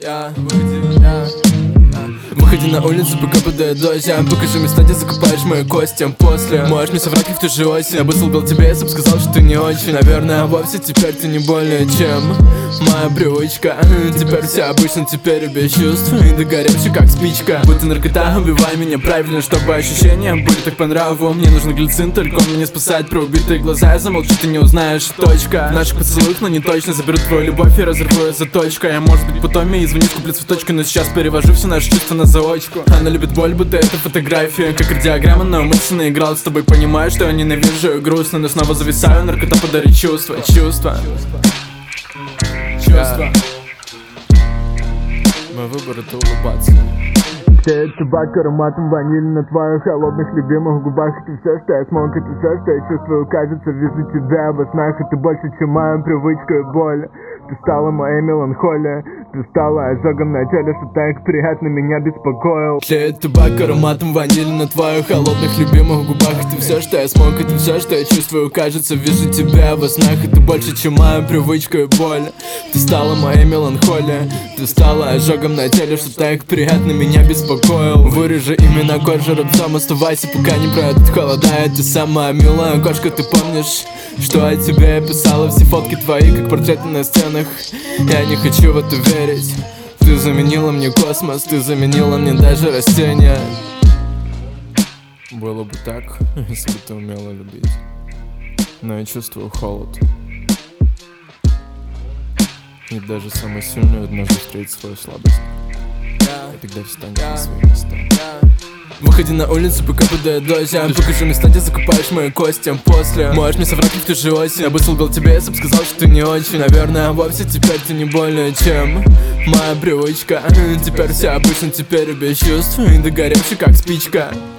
Выходи на улицу, пока падает дождь. Покажи места, где закопаешь мои кости. После можешь мне соврать, как в ту же осень. Я бы солгал тебе, если бы сказал, что ты не очень. Наверное, вовсе теперь ты не более чем моя привычка. Теперь все обычно, теперь без чувств и догоревший, как спичка. Будто наркота, убивай меня правильно, чтобы ощущения были так по нраву. Мне нужен глицин, только он меня спасает. Про убитые глаза я замолчу, ты не узнаешь, точка. В наших поцелуях, но не точно. Заберу твою любовь и разорву заточкой. Я, может быть, потом я извинюсь, куплю цветочки, но сейчас перевожу все наши чувства на заочку. Она любит боль, будто это фотография, как радиограмма, но мысленно играл с тобой. Понимаю, что я ненавижу и грустно, но снова зависаю. Наркота подарит чувства. Мой выбор — это улыбаться. Сеет табак ароматом ванили на твоих холодных любимых губах. Это все, что я смог, это все, что я чувствую. Кажется, вижу тебя во снах. Это больше, чем моя привычка и боль. Ты стала моей меланхолией. Ты стала ожогом на теле, что так приятно меня беспокоил. Сеет табак ароматом ванили на твоих холодных любимых губах. Это все, что я смог, это все, что я чувствую. Кажется, вижу тебя во снах. Это больше, чем моя привычка и боль. Ты стала моей меланхолией. Ты стала ожогом на теле, что так приятно меня беспокоил. Вырежи именно кожу рубцом, оставайся, пока не пройдут холода. Ты самая милая кошка, ты помнишь, что о тебе я писала? Все фотки твои, как портреты на стенах. Я не хочу в это верить. Ты заменила мне космос, ты заменила мне даже растения. Было бы так, если бы ты умела любить. Но я чувствую холод. И даже самый сильный однажды встретит свою слабость. И тогда встанет на свои места. Выходи на улицу, пока падает дождь. Покажи места, где закопаешь мои кости. После можешь мне соврать, как в ту же осень. Я бы солгал тебе, если бы сказал, что ты не очень. Наверное, вовсе теперь ты не более чем моя привычка. Теперь все обычно, теперь без чувств и догоревший, как спичка.